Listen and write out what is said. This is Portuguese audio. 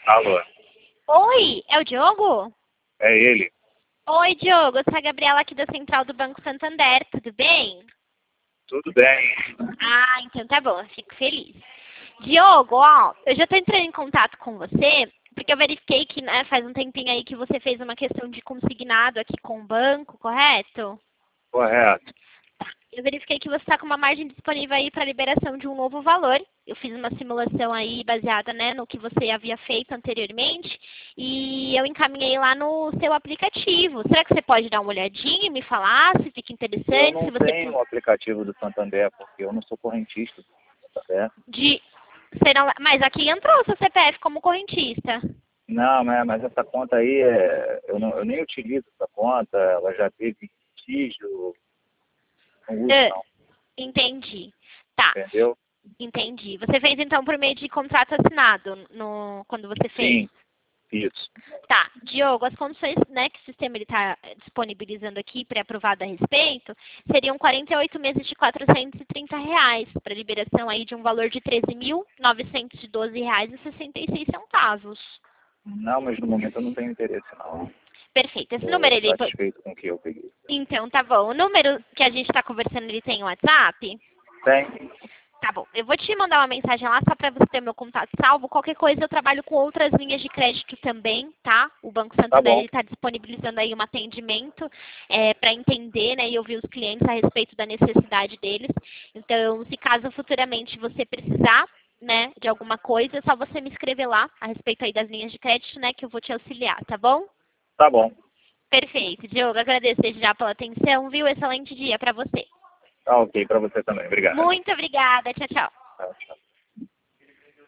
Alô, Oi, é o Diogo? é ele? Oi, Diogo, eu sou a Gabriela aqui da Central do Banco Santander, tudo bem? Tudo bem? Ah, então tá bom, eu fico feliz. Diogo, ó, eu já tô entrando em contato com você, porque eu verifiquei que, né, faz um tempinho aí que você fez uma questão de consignado aqui com o banco, correto? Correto. Eu verifiquei que você está com uma margem disponível aí para liberação de um novo valor. Eu fiz uma simulação aí baseada, né, no que você havia feito anteriormente e eu encaminhei lá no seu aplicativo. Será que você pode dar uma olhadinha e me falar se fica Eu interessante, não se você tenho o aplicativo do Santander, porque eu não sou correntista do Santander. de serão, mas aqui entrou o seu CPF como correntista. Não, mas essa conta aí, eu nem utilizo essa conta, ela já teve litígio, não uso Ah, não, entendi. Tá, entendeu? entendi. Você fez então por meio de contrato assinado no quando você fez? Sim, isso. Tá, Diogo, as condições, né, que o sistema está disponibilizando aqui, pré-aprovado a respeito, seriam 48 meses de R$ 430 para liberação aí de um valor de R$ 13.912,66. Não, mas no momento eu não tenho interesse não. Perfeito. Esse Estou número, ele... satisfeito com o que eu peguei. Então, tá bom. O número que a gente está conversando, ele tem WhatsApp? Tem? Tá bom. Eu vou te mandar uma mensagem lá só para você ter meu contato salvo. Qualquer coisa eu trabalho com outras linhas de crédito também, tá? O Banco Tá Santander bom, está disponibilizando aí um atendimento para entender, né, e ouvir os clientes a respeito da necessidade deles. Então, se caso futuramente você precisar, né, de alguma coisa, é só você me escrever lá a respeito aí das linhas de crédito, né, que eu vou te auxiliar, tá bom? tá bom. Perfeito. Diogo, agradeço desde já pela atenção, viu? Excelente dia para você. Tá ok para você também, obrigado. Muito obrigada. Tchau, tchau. Tchau, tchau.